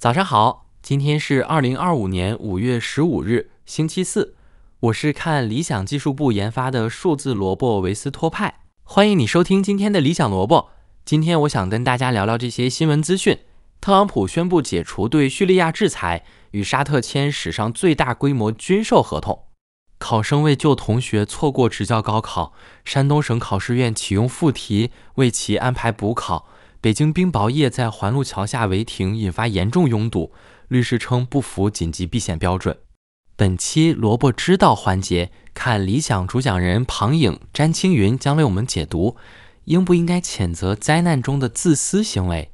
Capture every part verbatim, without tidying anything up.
早上好，今天是二零二五年五月十五日，星期四。我是看理想技术部研发的数字萝卜维斯托派，欢迎你收听今天的理想萝卜。今天我想跟大家聊聊这些新闻资讯。特朗普宣布解除对叙利亚制裁，与沙特签史上最大规模军售合同。考生为救同学错过职教高考，山东省考试院启用附题为其安排补考。北京冰雹业在环路桥下违停，引发严重拥堵，律师称不符紧急避险标准。本期萝卜知道环节，看理想主讲人庞颖、詹青云将为我们解读应不应该谴责灾难中的自私行为。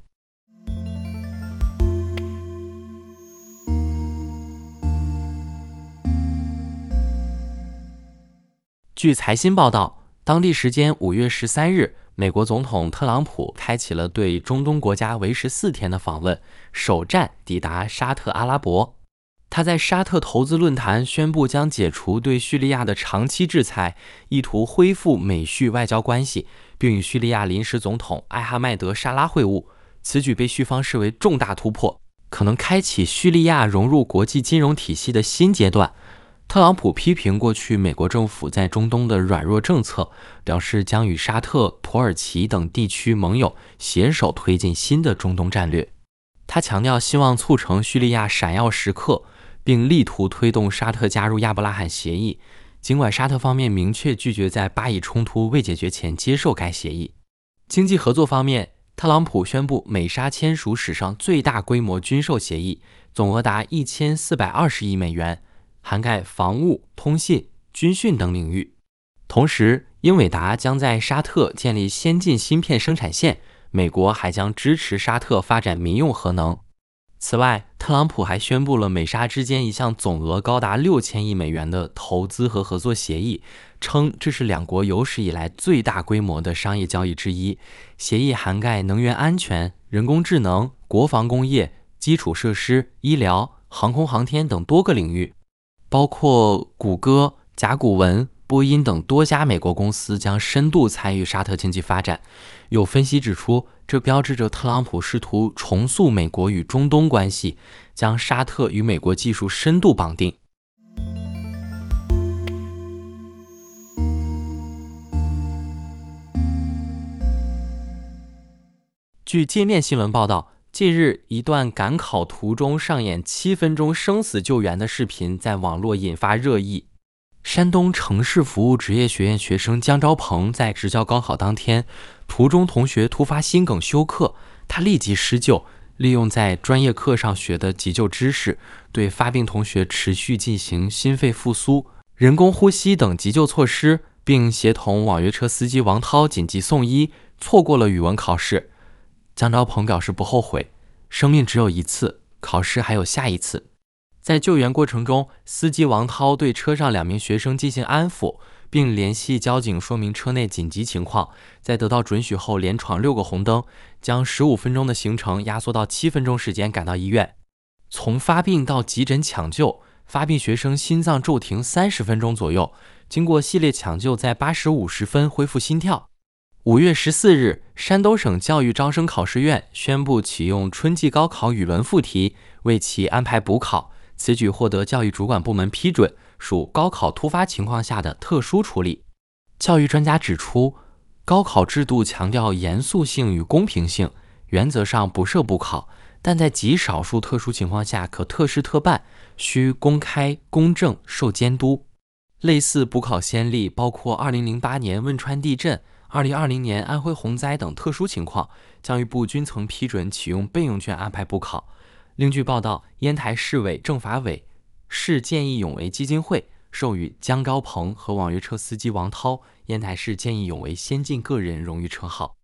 据财新报道，当地时间五月十三日，美国总统特朗普开启了对中东国家为时四天的访问，首站抵达沙特阿拉伯。他在沙特投资论坛宣布将解除对叙利亚的长期制裁，意图恢复美叙外交关系，并与叙利亚临时总统艾哈迈德·沙拉会晤。此举被叙方视为重大突破，可能开启叙利亚融入国际金融体系的新阶段。特朗普批评过去美国政府在中东的软弱政策，表示将与沙特、土耳其等地区盟友携手推进新的中东战略。他强调希望促成叙利亚闪耀时刻，并力图推动沙特加入亚伯拉罕协议，尽管沙特方面明确拒绝在巴以冲突未解决前接受该协议。经济合作方面，特朗普宣布美沙签署史上最大规模军售协议，总额达一千四百二十亿美元，涵盖防务、通信、军训等领域。同时，英伟达将在沙特建立先进芯片生产线，美国还将支持沙特发展民用核能。此外，特朗普还宣布了美沙之间一项总额高达六千亿美元的投资和合作协议，称这是两国有史以来最大规模的商业交易之一。协议涵盖能源安全、人工智能、国防工业、基础设施、医疗、航空航天等多个领域。包括谷歌、甲骨文、波音等多家美国公司将深度参与沙特经济发展。有分析指出，这标志着特朗普试图重塑美国与中东关系，将沙特与美国技术深度绑定。据界面新闻报道，近日，一段赶考途中上演七分钟生死救援的视频在网络引发热议。山东城市服务职业学院学生姜昭鹏在职教高考当天，途中同学突发心梗休克，他立即施救，利用在专业课上学的急救知识，对发病同学持续进行心肺复苏、人工呼吸等急救措施，并协同网约车司机王涛紧急送医，错过了语文考试。姜昭鹏表示不后悔，生命只有一次，考试还有下一次。在救援过程中，司机王涛对车上两名学生进行安抚，并联系交警说明车内紧急情况。在得到准许后，连闯六个红灯，将十五分钟的行程压缩到七分钟时间赶到医院。从发病到急诊抢救，发病学生心脏骤停三十分钟左右，经过系列抢救，在八时五十分恢复心跳。五月十四日，山东省教育招生考试院宣布启用春季高考语文附题，为其安排补考。此举获得教育主管部门批准，属高考突发情况下的特殊处理。教育专家指出，高考制度强调严肃性与公平性，原则上不设补考，但在极少数特殊情况下可特事特办，需公开、公正、受监督。类似补考先例包括二零零八年汶川地震、二零二零年安徽洪灾等特殊情况，教育部均曾批准启用备用卷安排补考。另据报道，烟台市委政法委、市见义勇为基金会授予姜昭鹏和网约车司机王涛烟台市见义勇为先进个人荣誉称号。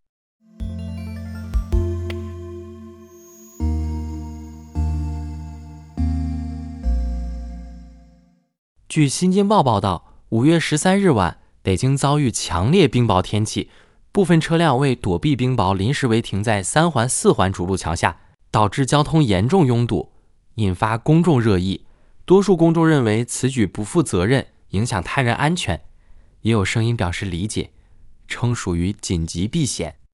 据新京报报道，五月十三日晚，北京遭遇强烈冰雹天气，部分车辆为躲避冰雹临时违停在三环四环主路桥下，导致交通严重拥堵，引发公众热议。多数公众认为此举不负责任，影响他人安全，也有声音表示理解，称属于紧急避险。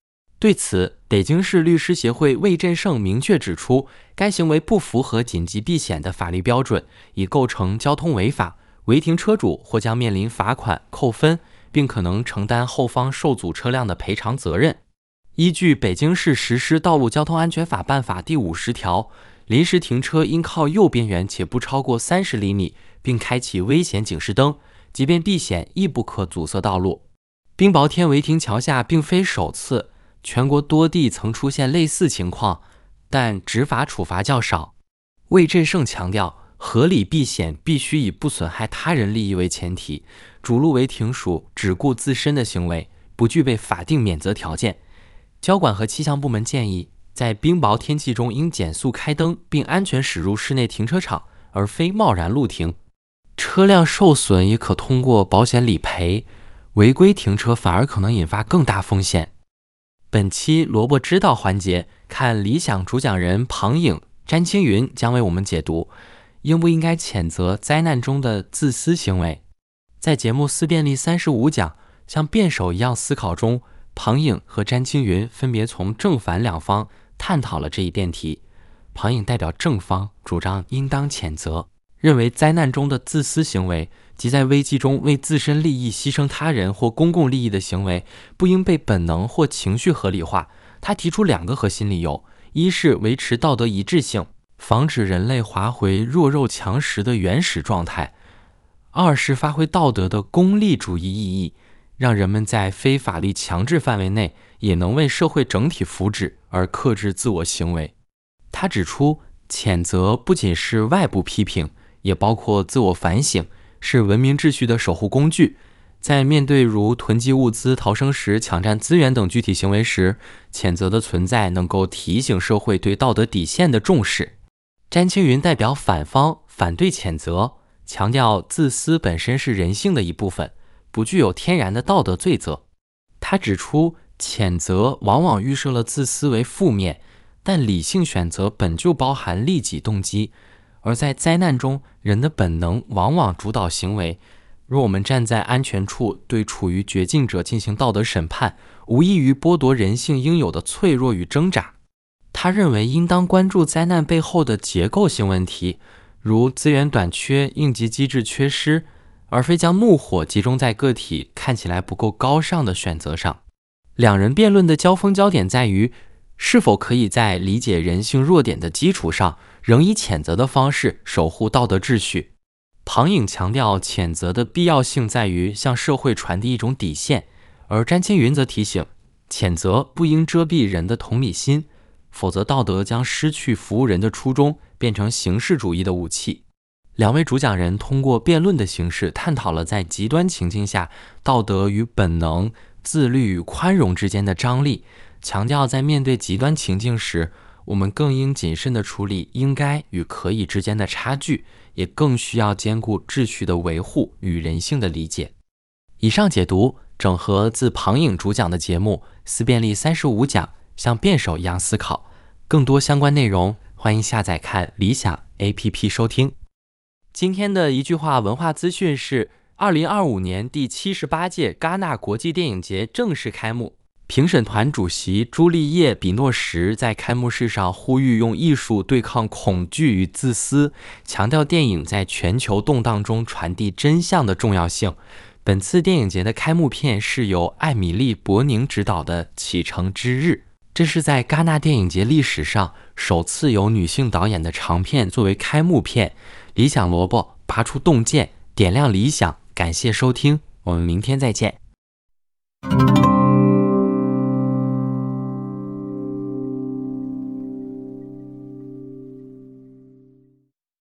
对此，北京市律师协会魏振胜明确指出，该行为不符合紧急避险的法律标准，已构成交通违法，违停车主或将面临罚款、扣分，并可能承担后方受阻车辆的赔偿责任。依据北京市实施道路交通安全法办法第五十条，临时停车应靠右边缘且不超过三十厘米，并开启危险警示灯，即便避险亦不可阻塞道路。冰雹天违停桥下并非首次，全国多地曾出现类似情况，但执法处罚较少。魏振胜强调，合理避险必须以不损害他人利益为前提，主路违停属只顾自身的行为，不具备法定免责条件。交管和气象部门建议，在冰雹天气中应减速开灯，并安全驶入室内停车场，而非贸然路停。车辆受损也可通过保险理赔，违规停车反而可能引发更大风险。本期萝卜知道环节，看理想主讲人庞颖、詹青云将为我们解读应不应该谴责灾难中的自私行为。在节目思辨力三十五讲像辩手一样思考中，庞颖和詹青云分别从正反两方探讨了这一辩题。庞颖代表正方，主张应当谴责，认为灾难中的自私行为即在危机中为自身利益牺牲他人或公共利益的行为，不应被本能或情绪合理化。他提出两个核心理由：一是维持道德一致性，防止人类滑回弱肉强食的原始状态；二是发挥道德的功利主义意义，让人们在非法律强制范围内也能为社会整体福祉而克制自我行为。他指出，谴责不仅是外部批评，也包括自我反省，是文明秩序的守护工具。在面对如囤积物资、逃生时抢占资源等具体行为时，谴责的存在能够提醒社会对道德底线的重视。詹青云代表反方反对谴责，强调自私本身是人性的一部分，不具有天然的道德罪责。他指出，谴责往往预设了自私为负面，但理性选择本就包含利己动机，而在灾难中，人的本能往往主导行为。若我们站在安全处，对处于绝境者进行道德审判，无异于剥夺人性应有的脆弱与挣扎。他认为应当关注灾难背后的结构性问题，如资源短缺、应急机制缺失，而非将怒火集中在个体看起来不够高尚的选择上。两人辩论的交锋焦点在于，是否可以在理解人性弱点的基础上，仍以谴责的方式守护道德秩序。庞颖强调，谴责的必要性在于向社会传递一种底线，而詹青云则提醒，谴责不应遮蔽人的同理心，否则道德将失去服务人的初衷，变成形式主义的武器。两位主讲人通过辩论的形式探讨了在极端情境下道德与本能、自律与宽容之间的张力，强调在面对极端情境时，我们更应谨慎地处理应该与可以之间的差距，也更需要兼顾秩序的维护与人性的理解。以上解读整合自庞颖主讲的节目思辨力三十五讲，像辩手一样思考。更多相关内容，欢迎下载看理想 A P P 收听。今天的一句话文化资讯是，二零二五年第七十八届戛纳国际电影节正式开幕。评审团主席朱丽叶·比诺什在开幕式上呼吁用艺术对抗恐惧与自私，强调电影在全球动荡中传递真相的重要性。本次电影节的开幕片是由艾米丽·伯宁执导的《启程之日》，这是在戛纳电影节历史上首次由女性导演的长片作为开幕片。理想萝卜拔出洞见，点亮理想。感谢收听，我们明天再见。